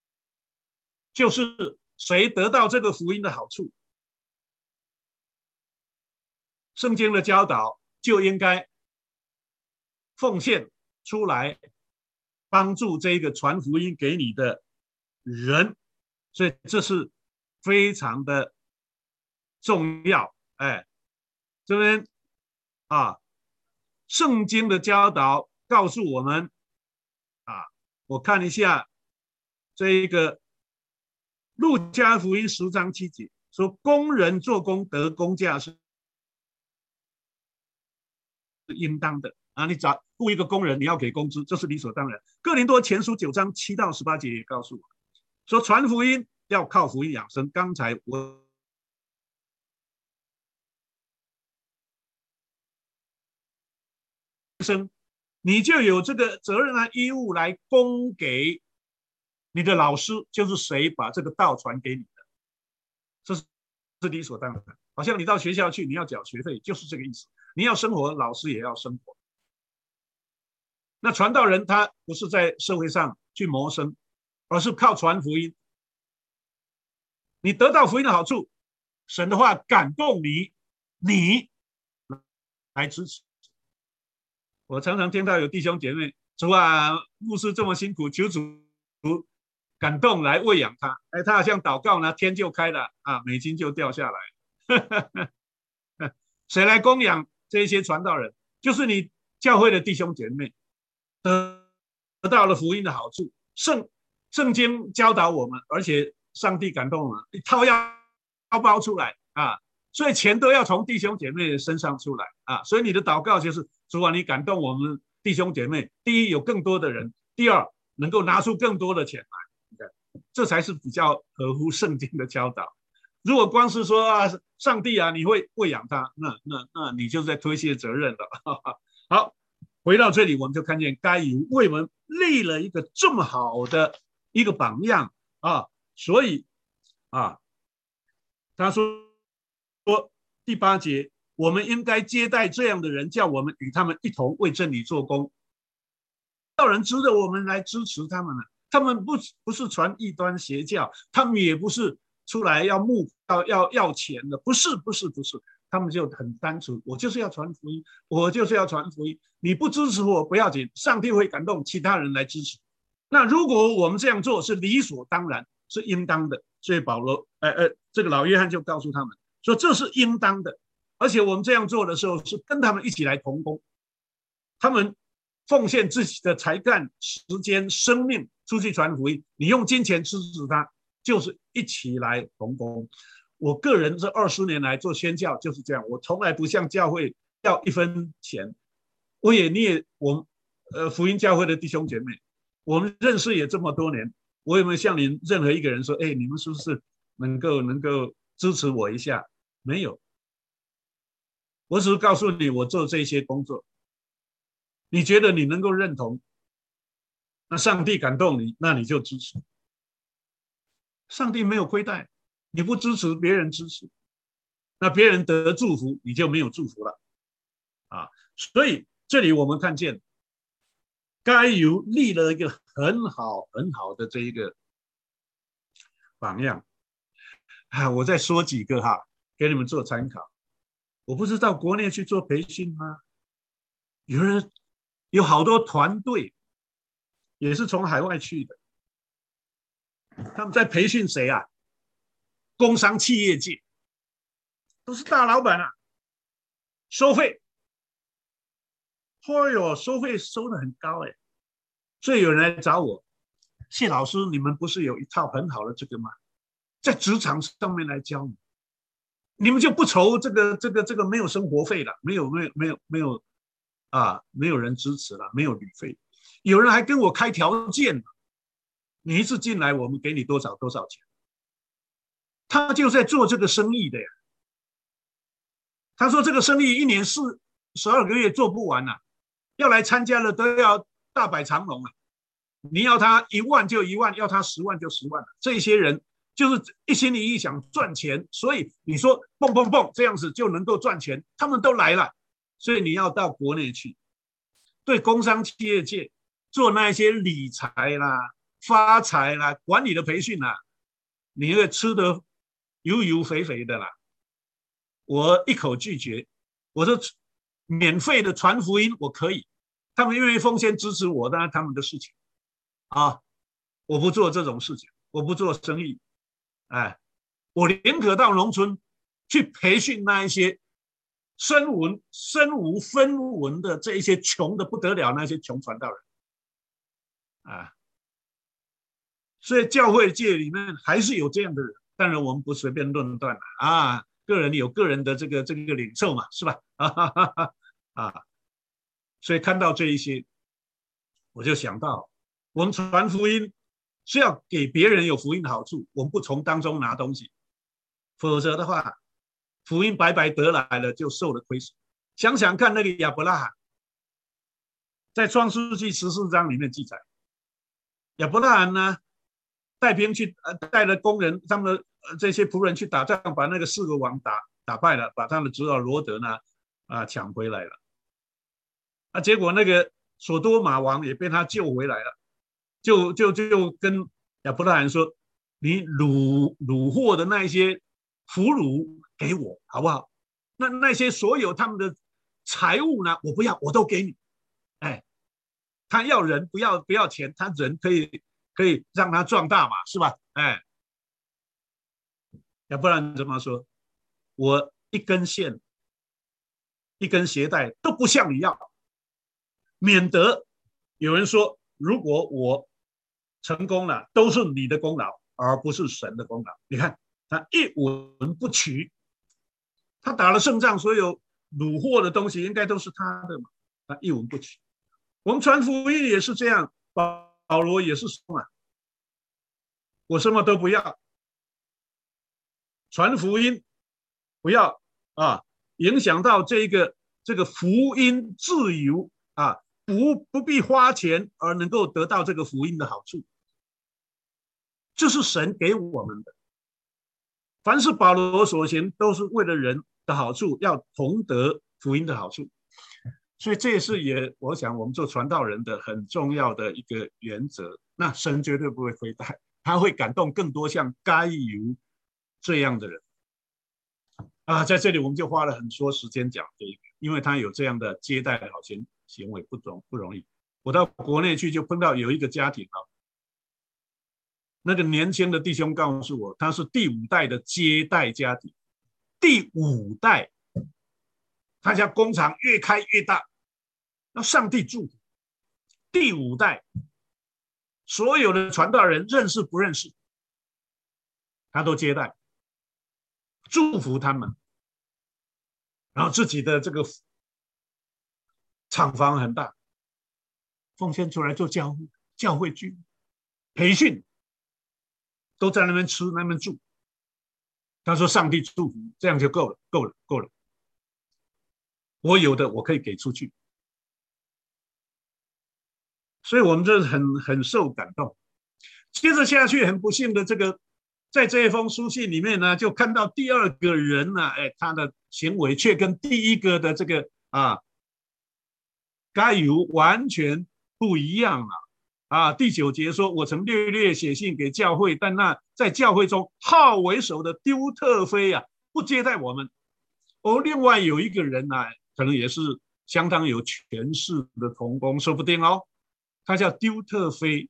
就是谁得到这个福音的好处，圣经的教导就应该奉献出来，帮助这个传福音给你的人。所以这是非常的重要。哎，这边啊，圣经的教导告诉我们啊，我看一下这一个路加福音十章七节说，工人做工得工价是应当的啊，你找雇一个工人，你要给工资，这是理所当然。哥林多前书九章七到十八节也告诉我说，传福音要靠福音养生。刚才我你就有这个责任和义务来供给你的老师，就是谁把这个道传给你的，这是理所当然。好像你到学校去，你要缴学费，就是这个意思。你要生活，老师也要生活。 那传道人他不是在社会上去谋生，而是靠传福音。你得到福音的好处，神的话感动你，你来支持。我常常听到有弟兄姐妹主啊，牧师这么辛苦，求主感动来喂养他。哎，他好像祷告呢，天就开了啊，美金就掉下来。谁来供养这些传道人？就是你教会的弟兄姐妹，得得到了福音的好处。圣圣经教导我们，而且上帝感动我们，掏腰包出来啊，所以钱都要从弟兄姐妹身上出来啊。所以你的祷告就是主啊，你感动我们弟兄姐妹，第一有更多的人，第二能够拿出更多的钱来，这才是比较合乎圣经的教导。如果光是说啊，上帝啊，你会喂养他，那那那你就是在推卸责任了。好，回到这里，我们就看见该隐为我们立了一个这么好的一个榜样啊，所以啊，他说说第八节，我们应该接待这样的人，叫我们与他们一同为真理做工。要人值得我们来支持他们呢？他们不不是传异端邪教，他们也不是出来要募要要要钱的，不是不是不是，他们就很单纯，我就是要传福音，我就是要传福音。你不支持我不要紧，上帝会感动其他人来支持。那如果我们这样做是理所当然，是应当的，所以保罗，呃呃，这个老约翰就告诉他们说这是应当的，而且我们这样做的时候是跟他们一起来同工，他们奉献自己的才干、时间、生命出去传福音，你用金钱支持他，就是一起来同工。我个人这二十年来做宣教就是这样，我从来不向教会要一分钱。我也你也我呃福音教会的弟兄姐妹，我们认识也这么多年，我有没有向您任何一个人说，哎，你们是不是能够能够支持我一下？没有，我只是告诉你我做这些工作，你觉得你能够认同，那上帝感动你，那你就支持。上帝没有亏待，你不支持别人支持，那别人得祝福，你就没有祝福了啊！所以这里我们看见该由立了一个很好很好的这一个榜样啊！我再说几个哈，给你们做参考。我不是到国内去做培训吗？有人有好多团队也是从海外去的，他们在培训谁啊？工商企业界都是大老板啊，收费，哦哟，收费收得很高哎，所以有人来找我，谢老师，你们不是有一套很好的这个吗？在职场上面来教你，你们就不愁这个这个这个没有生活费了，没有没有没有没有啊，没有人支持了，没有旅费。有人还跟我开条件，你一次进来，我们给你多少多少钱。他就在做这个生意的呀。他说这个生意一年四十二个月做不完啊，要来参加的都要大摆长龙啊。你要他一万就一万，要他十万就十万了。这些人就是一心一意想赚钱，所以你说蹦蹦蹦这样子就能够赚钱，他们都来了。所以你要到国内去，对工商企业界做那些理财啦、发财啦、管理的培训啦，你会吃得油油肥肥的啦。我一口拒绝，我说免费的传福音我可以，他们愿意奉献支持我，当然他们的事情啊，我不做这种事情，我不做生意，哎，我宁可到农村去培训那一些身文身无分文的这一些穷的不得了那些穷传道人啊，所以教会界里面还是有这样的人，当然我们不随便论断啊，个人有个人的这个这个领受嘛，是吧？啊哈哈哈啊，所以看到这一些，我就想到，我们传福音是要给别人有福音的好处，我们不从当中拿东西，否则的话，福音白白得来了就受了亏损。想想看，那个亚伯拉罕在创世纪十四章里面记载，亚伯拉罕呢带兵去，呃，带了工人，他们的这些仆人去打仗，把那个四个王打打败了，把他的侄儿罗德呢啊抢回来了。啊，结果那个索多玛王也被他救回来了，就就就跟亚伯拉罕说：“你掳掳获的那些俘虏给我，好不好？那那些所有他们的财物呢，我不要，我都给你。”哎，他要人不要不要钱，他人可以可以让他壮大嘛，是吧？哎，要不然怎么说？我一根线、一根鞋带都不向你要，免得有人说，如果我成功了，都是你的功劳，而不是神的功劳。你看他一文不取，他打了胜仗，所有虏获的东西应该都是他的嘛，他一文不取。我们传福音也是这样，保保罗也是说嘛，我什么都不要，传福音不要啊，影响到这个这个福音自由啊，不不必花钱而能够得到这个福音的好处，这是神给我们的。凡是保罗所行，都是为了人的好处，要同得福音的好处。所以这也是也，我想我们做传道人的很重要的一个原则。那神绝对不会亏待，他会感动更多像该犹这样的人啊。在这里我们就花了很多时间讲这个，因为他有这样的接待好行行为不容不容易。我到国内去就碰到有一个家庭啊，那个年轻的弟兄告诉我，他是第五代的接待家庭，第五代，他家工厂越开越大。那上帝祝福第五代所有的传道人，认识不认识，他都接待，祝福他们，然后自己的这个厂房很大，奉献出来做教会教会剧培训，都在那边吃那边住。他说上帝祝福，这样就够了，够了，够了。我有的我可以给出去。所以我们这很很受感动。接着下去，很不幸的，这个在这一封书信里面呢，就看到第二个人呢，哎，他的行为却跟第一个的这个啊该犹完全不一样了啊。第九节说：“我曾略略写信给教会，但那在教会中好为首的丢特腓啊，不接待我们。”哦，另外有一个人呢、啊，可能也是相当有权势的同工，说不定哦。他叫丢特腓，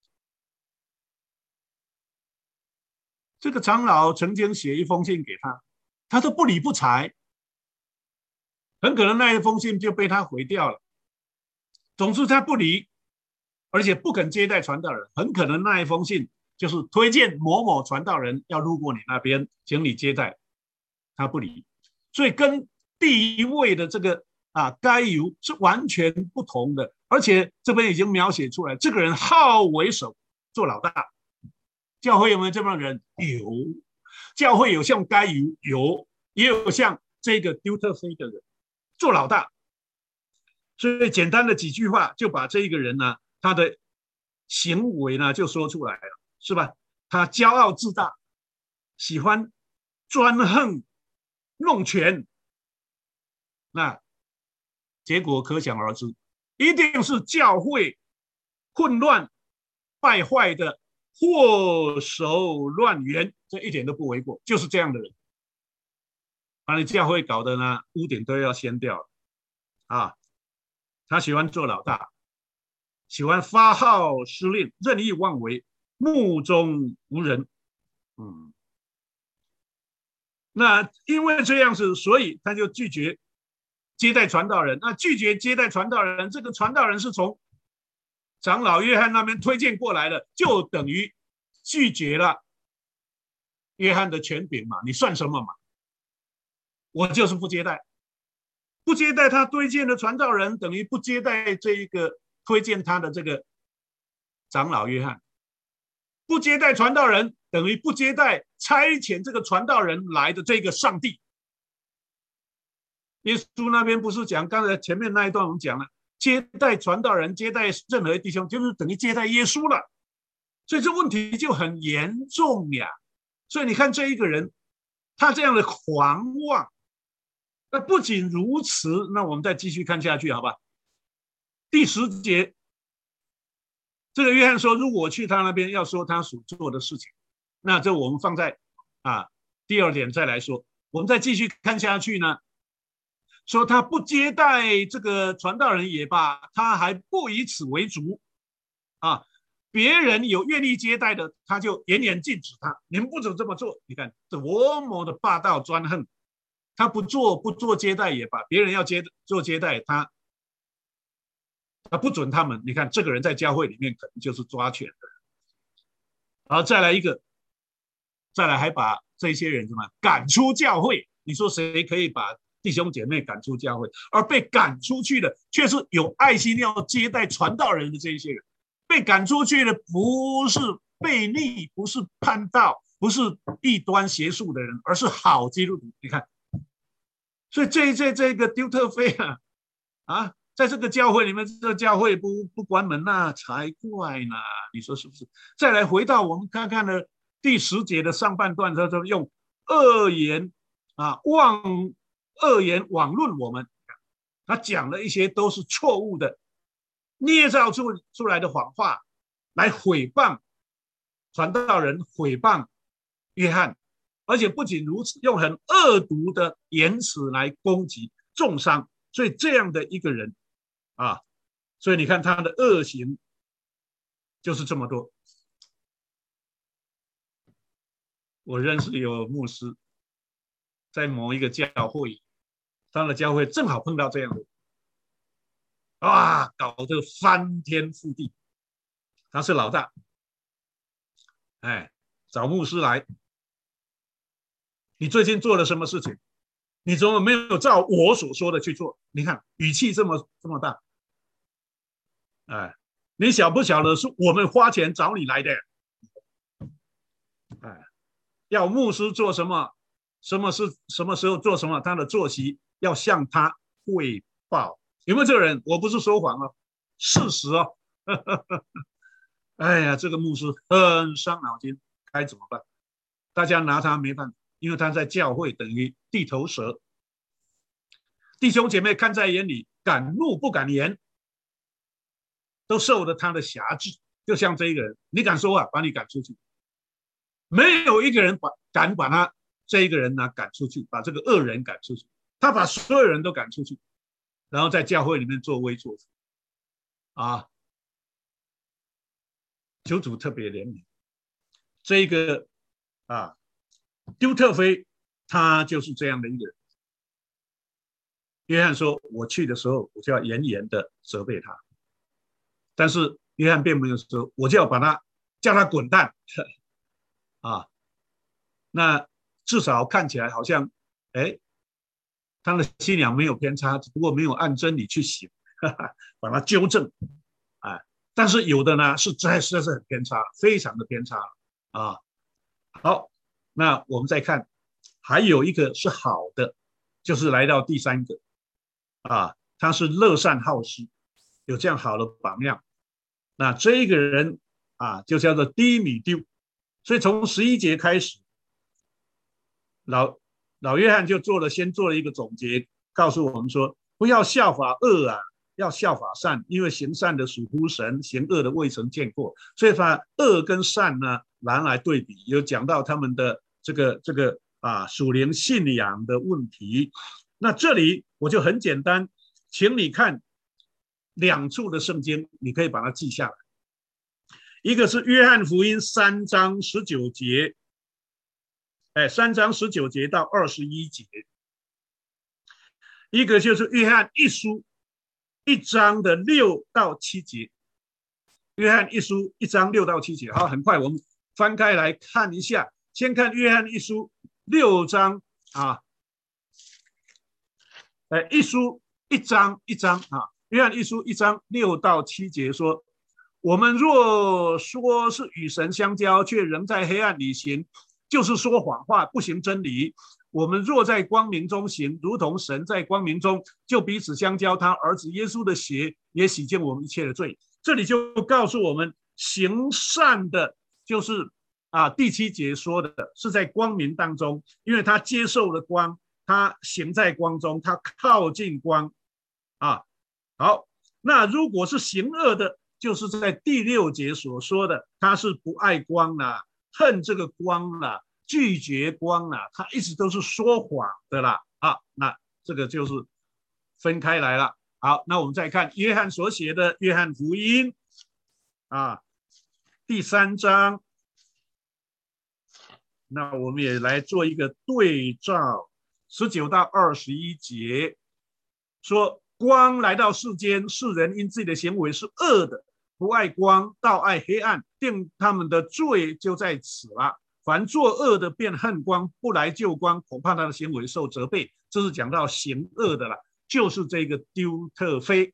这个长老曾经写一封信给他，他都不理不睬，很可能那一封信就被他毁掉了。总之他不理，而且不肯接待传道人，很可能那一封信就是推荐某某传道人要路过你那边，请你接待，他不理。所以跟第一位的这个啊该犹是完全不同的。而且这边已经描写出来，这个人好为首，做老大。教会有没有这样的人？有。教会有像该犹有，也有像这个丢特腓的人做老大。所以简单的几句话就把这一个人呢，他的行为呢就说出来了，是吧？他骄傲自大，喜欢专横弄权，那结果可想而知。一定是教会混乱败坏的祸首乱源，这一点都不为过，就是这样的人，把你教会搞得呢屋顶都要掀掉了啊！他喜欢做老大，喜欢发号施令，任意妄为，目中无人。嗯，那因为这样子，所以他就拒绝接待传道人。那拒绝接待传道人，这个传道人是从长老约翰那边推荐过来的，就等于拒绝了约翰的权柄嘛，你算什么嘛？我就是不接待，不接待他推荐的传道人，等于不接待这一个推荐他的这个长老约翰，不接待传道人，等于不接待差遣这个传道人来的这个上帝。耶稣那边不是讲，刚才前面那一段我们讲了，接待传道人，接待任何弟兄，就是等于接待耶稣了。所以这问题就很严重呀。所以你看这一个人，他这样的狂妄，那不仅如此，那我们再继续看下去，好吧？ 第十节，这个约翰说，如果我去他那边，要说他所做的事情，那这我们放在啊第二点再来说。我们再继续看下去呢，说他不接待这个传道人也罢，他还不以此为足啊。别人有愿意接待的，他就严严禁止他，你们不准这么做。你看多么的霸道专横，他不做不做接待也罢，别人要接做接待，他他不准他们。你看这个人在教会里面可能就是抓权的。然后再来一个，再来还把这些人什么赶出教会。你说谁可以把弟兄姐妹赶出教会？而被赶出去的却是有爱心要接待传道人的这一些人。被赶出去的不是悖逆，不是叛道，不是异端邪术的人，而是好基督徒。你看，所以这这这个丢特腓啊啊，在这个教会里面，这个教会不不关门那才怪呢，你说是不是？再来回到我们看看呢，第十节的上半段，他说用恶言啊妄恶言妄论我们，他讲了一些都是错误的。捏造出出来的谎话来毁谤传道人，毁谤约翰，而且不仅如此，用很恶毒的言辞来攻击重伤。所以这样的一个人啊，所以你看他的恶行就是这么多。我认识有牧师在某一个教会，他的教会正好碰到这样的，哇，搞得翻天覆地。他是老大，哎，找牧师来，你最近做了什么事情？你怎么没有照我所说的去做？你看语气这么这么大，哎，你晓不晓得是我们花钱找你来的？哎，要牧师做什么，什么是什么时候做什么，他的作息要向他汇报。有没有这个人？我不是说谎哦，事实哦。哎呀，这个牧师很伤脑筋，该怎么办？大家拿他没办法，因为他在教会等于地头蛇。弟兄姐妹看在眼里，敢怒不敢言，都受了他的辖制。就像这一个人，你敢说话，把你赶出去，没有一个人把敢把他这一个人呢赶出去，把这个恶人赶出去。他把所有人都赶出去，然后在教会里面作威作福啊！求主特别怜悯这一个啊，丢特腓他就是这样的一个人。约翰说：“我去的时候，我就要严严的责备他。”但是约翰并没有说：“我就要把他叫他滚蛋。”啊，那至少看起来好像，哎，他的信仰没有偏差，只不过没有按真理去行，哈哈，把它纠正，啊，但是有的呢是实在是很偏差，非常的偏差啊。好，那我们再看，还有一个是好的，就是来到第三个，啊，他是乐善好施，有这样好的榜样。那这一个人啊，就叫做低米丢。所以从十一节开始，老老约翰就做了，先做了一个总结，告诉我们说，不要效法恶啊，要效法善，因为行善的属乎神，行恶的未曾见过。所以把恶跟善呢拿来对比，有讲到他们的这个这个啊属灵信仰的问题。那这里我就很简单，请你看两处的圣经，你可以把它记下来。一个是约翰福音三章十九节，哎，三章十九节到二十一节。一个就是约翰一书一章的六到七节。约翰一书一章六到七节，好，很快我们翻开来看一下。先看约翰一书六章啊，哎，一书一章一章啊，约翰一书一章六到七节说。我们若说是与神相交，却仍在黑暗里行，就是说谎话，不行真理。我们若在光明中行，如同神在光明中，就彼此相交。他儿子耶稣的血也洗净我们一切的罪。这里就告诉我们，行善的，就是啊第七节说的，是在光明当中，因为他接受了光，他行在光中，他靠近光啊。好。 那如果是行恶的，就是在第六节所说的，他是不爱光啦，恨这个光啦，拒绝光啦，他一直都是说谎的啦啊，那这个就是分开来了。好，那我们再看约翰所写的约翰福音啊，第三章，那我们也来做一个对照，十九到二十一节说，光来到世间，世人因自己的行为是恶的，不爱光，倒爱黑暗，定他们的罪就在此了。凡作恶的便恨光，不来救光，恐怕他的行为受责备。这是讲到行恶的了，就是这个丢特腓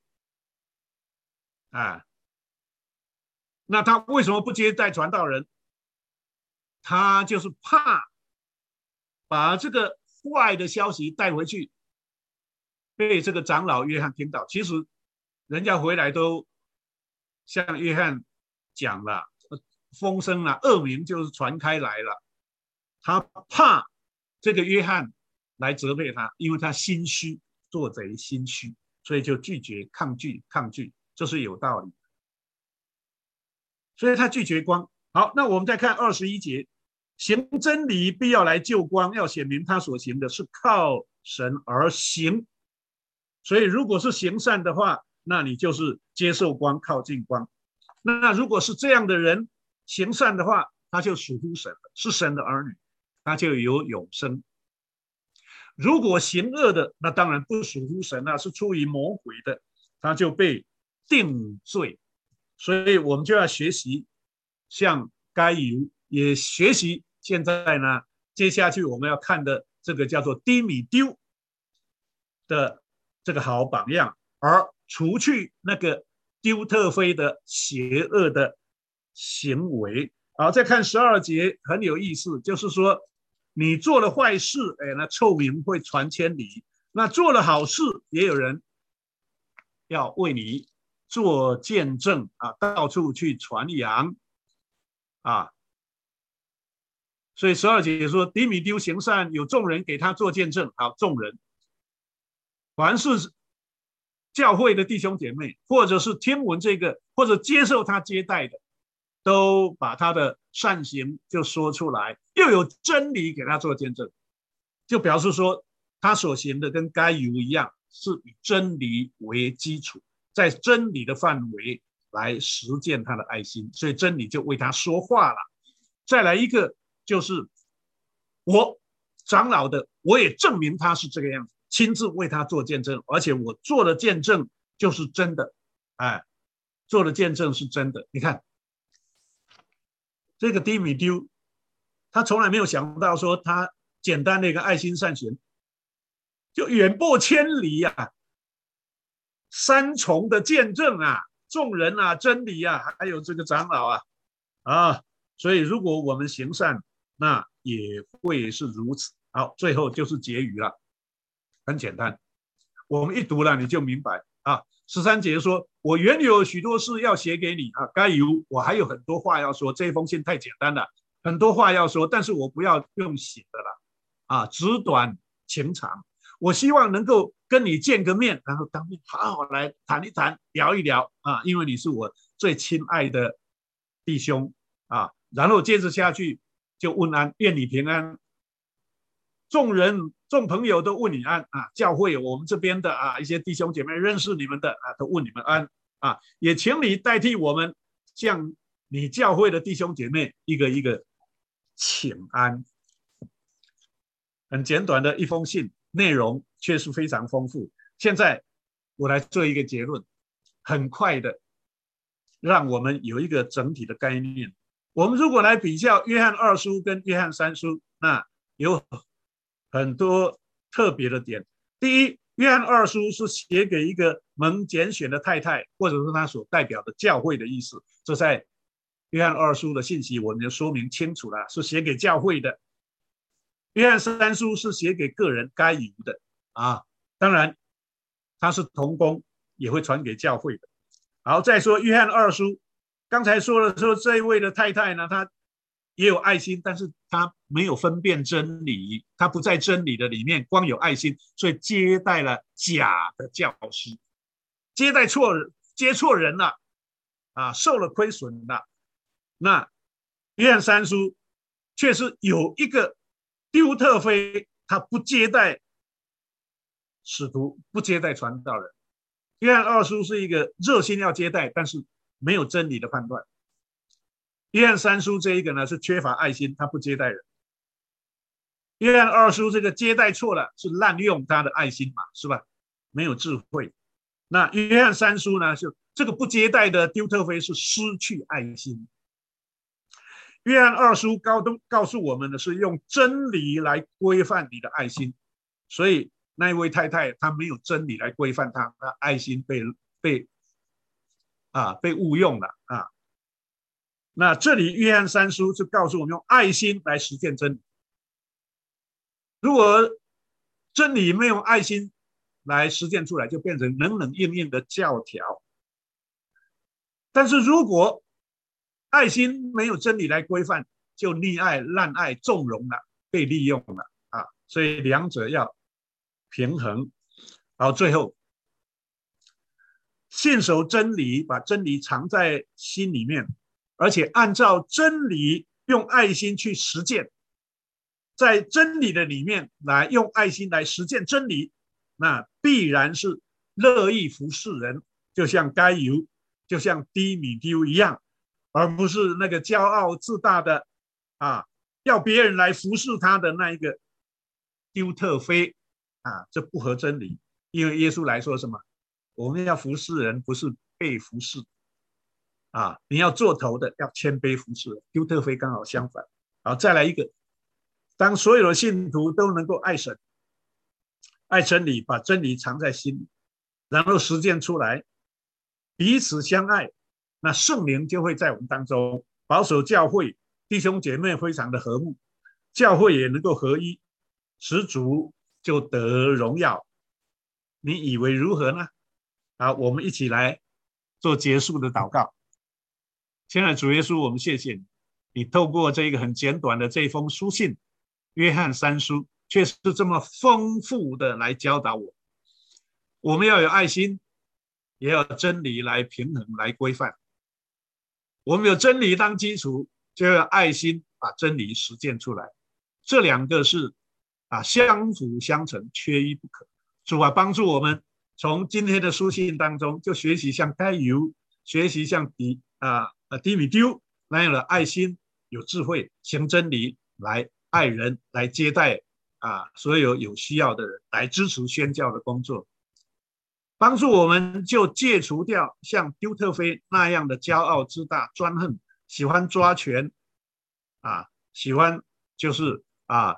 啊。那他为什么不接待传道人？他就是怕把这个坏的消息带回去，被这个长老约翰听到。其实人家回来都向约翰讲了，风声了，恶名就是传开来了。他怕这个约翰来责备他，因为他心虚，做贼心虚，所以就拒绝、抗拒、抗拒，这是有道理。所以他拒绝光。好，那我们再看二十一节，行真理必要来救光，要显明他所行的是靠神而行。所以如果是行善的话，那你就是接受光，靠近光。那如果是这样的人行善的话，他就属乎神，是神的儿女，他就有永生。如果行恶的，那当然不属乎神，那是出于魔鬼的，他就被定罪。所以我们就要学习像该犹，也学习现在呢，接下去我们要看的这个叫做低米丢的这个好榜样，而除去那个丢特腓的邪恶的行为。好，再看十二节很有意思，就是说你做了坏事，哎，那臭名会传千里；那做了好事，也有人要为你做见证啊，到处去传扬啊。所以十二节说，低米丢行善，有众人给他做见证。好，众人，凡是教会的弟兄姐妹，或者是听闻这个，或者接受他接待的，都把他的善行就说出来，又有真理给他做见证，就表示说他所行的跟该犹一样，是以真理为基础，在真理的范围来实践他的爱心，所以真理就为他说话了。再来一个就是我长老的，我也证明他是这个样子，亲自为他做见证，而且我做的见证就是真的，哎，做的见证是真的。你看这个低米丢，他从来没有想到说他简单的一个爱心善行就远播千里啊，三重的见证啊，众人啊，真理啊，还有这个长老啊啊，所以如果我们行善，那也会是如此。好，最后就是结语了，很简单，我们一读了你就明白啊。十三节说，我原有许多事要写给你啊，该犹，我还有很多话要说，这封信太简单了，很多话要说，但是我不要用写的了啊，直短情长。我希望能够跟你见个面，然后当面好好来谈一谈，聊一聊啊，因为你是我最亲爱的弟兄啊。然后接着下去就问安，愿你平安。众人众朋友都问你安啊，教会我们这边的啊一些弟兄姐妹认识你们的啊，都问你们安啊，也请你代替我们向你教会的弟兄姐妹一个一个请安。很简短的一封信，内容却是非常丰富。现在我来做一个结论，很快的让我们有一个整体的概念。我们如果来比较约翰二书跟约翰三书，那有很多特别的点。第一，约翰二书是写给一个蒙拣选的太太，或者是他所代表的教会的意思，这在约翰二书的信息我们就说明清楚了，是写给教会的。约翰三书是写给个人该犹的啊，当然他是同工，也会传给教会的。好，再说约翰二书，刚才说了说这一位的太太呢，她也有爱心，但是她没有分辨真理，她不在真理的里面，光有爱心，所以接待了假的教师，接待错接错人了啊，受了亏损了。那约翰三书却是有一个丢特腓，他不接待使徒，不接待传道人。约翰二书是一个热心要接待，但是没有真理的判断。约翰三书这一个呢是缺乏爱心，他不接待人。约翰二书这个接待错了，是滥用他的爱心嘛，是吧？没有智慧。那约翰三书呢，就这个不接待的丢特腓是失去爱心。约翰二书告告诉我们的是用真理来规范你的爱心，所以那一位太太她没有真理来规范她，她爱心被被啊被误用了啊。那这里约翰三书就告诉我们用爱心来实践真理。如果真理没有爱心来实践出来，就变成冷冷硬硬的教条。但是如果爱心没有真理来规范，就溺爱、滥爱、纵容了，被利用了啊！所以两者要平衡。好，最后信守真理，把真理藏在心里面，而且按照真理用爱心去实践，在真理的里面来用爱心来实践真理，那必然是乐意服侍人，就像该犹、就像低米丢一样，而不是那个骄傲自大的啊，要别人来服侍他的那一个丢特腓啊，这不合真理。因为耶稣来说什么？我们要服侍人，不是被服侍啊！你要做头的，要谦卑服侍。丢特腓刚好相反。好，再来一个，当所有的信徒都能够爱神、爱真理，把真理藏在心里，然后实践出来，彼此相爱，那圣灵就会在我们当中保守教会，弟兄姐妹非常的和睦，教会也能够合一，使主就得荣耀。你以为如何呢？好，我们一起来做结束的祷告。亲爱的主耶稣，我们谢谢你，你透过这个很简短的这封书信，约翰三书，却是这么丰富的来教导我。我们要有爱心，也要真理来平衡、来规范。我们有真理当基础，就要爱心把真理实践出来。这两个是啊相辅相成，缺一不可。主啊，帮助我们从今天的书信当中，就学习像该犹，学习像底啊呃低米丢那样的爱心，有智慧，行真理，来爱人，来接待啊所有有需要的人，来支持宣教的工作。帮助我们就戒除掉像丢特腓那样的骄傲自大、专横，喜欢抓权啊，喜欢就是啊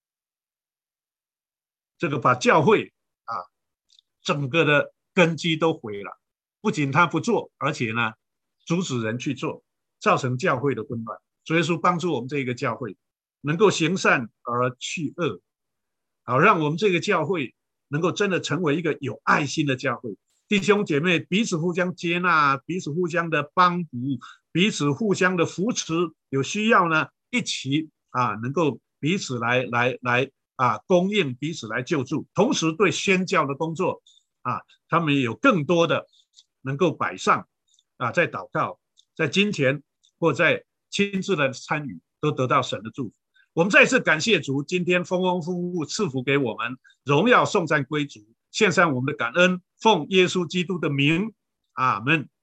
这个把教会啊整个的根基都毁了。不仅他不做，而且呢阻止人去做，造成教会的混乱。主耶稣帮助我们这个教会能够行善而去恶，好让我们这个教会能够真的成为一个有爱心的教会，弟兄姐妹彼此互相接纳，彼此互相的帮补，彼此互相的扶持，有需要呢一起啊能够彼此来来来啊供应，彼此来救助，同时对宣教的工作啊他们也有更多的能够摆上啊，在祷告，在金钱或在亲自的参与，都得到神的祝福。我们再次感谢主，今天丰丰富富赐福给我们，荣耀颂赞归主，献上我们的感恩，奉耶稣基督的名，阿们。